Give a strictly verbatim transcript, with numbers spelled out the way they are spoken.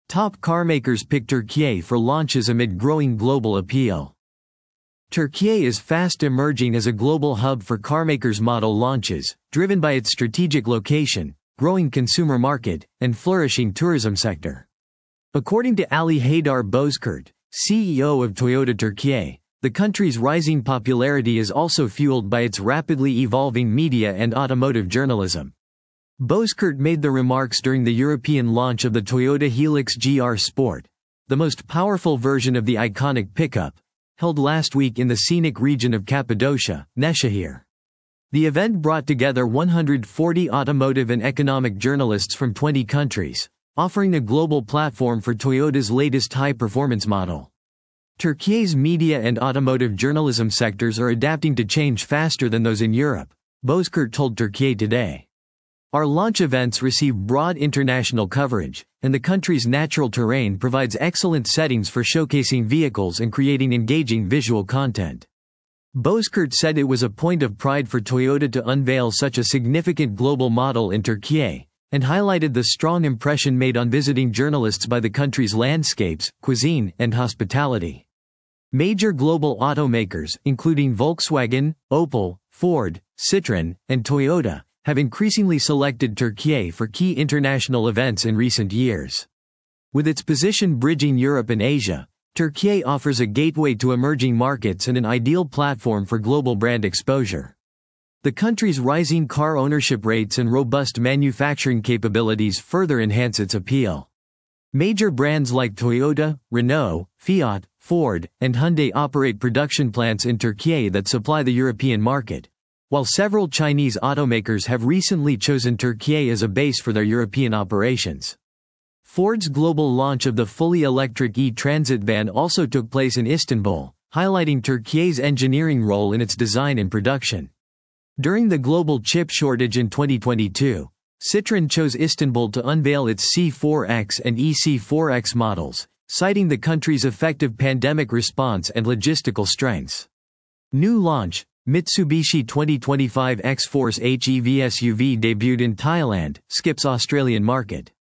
Top carmakers pick Türkiye for launches amid growing global appeal. Türkiye is fast emerging as a global hub for carmakers model launches, driven by its strategic location, growing consumer market, and flourishing tourism sector. According to Ali Haydar Bozkurt, C E O of Toyota Türkiye, the country's rising popularity is also fueled by its rapidly evolving media and automotive journalism. Bozkurt made the remarks during the European launch of the Toyota Hilux G R Sport, the most powerful version of the iconic pickup, held last week in the scenic region of Cappadocia, Nevşehir. The event brought together one hundred forty automotive and economic journalists from twenty countries, offering a global platform for Toyota's latest high-performance model. Türkiye's media and automotive journalism sectors are adapting to change faster than those in Europe, Bozkurt told Türkiye Today. Our launch events receive broad international coverage, and the country's natural terrain provides excellent settings for showcasing vehicles and creating engaging visual content. Bozkurt said it was a point of pride for Toyota to unveil such a significant global model in Türkiye, and highlighted the strong impression made on visiting journalists by the country's landscapes, cuisine, and hospitality. Major global automakers, including Volkswagen, Opel, Ford, Citroën, and Toyota, have increasingly selected Türkiye for key international events in recent years. With its position bridging Europe and Asia, Türkiye offers a gateway to emerging markets and an ideal platform for global brand exposure. The country's rising car ownership rates and robust manufacturing capabilities further enhance its appeal. Major brands like Toyota, Renault, Fiat, Ford, and Hyundai operate production plants in Türkiye that supply the European market, while several Chinese automakers have recently chosen Türkiye as a base for their European operations. Ford's global launch of the fully electric e-Transit van also took place in Istanbul, highlighting Türkiye's engineering role in its design and production. During the global chip shortage in twenty twenty-two, Citroën chose Istanbul to unveil its C four X and E C four X models, citing the country's effective pandemic response and logistical strengths. New launch, Mitsubishi twenty twenty-five X-Force H E V S U V debuted in Thailand, skips Australian market.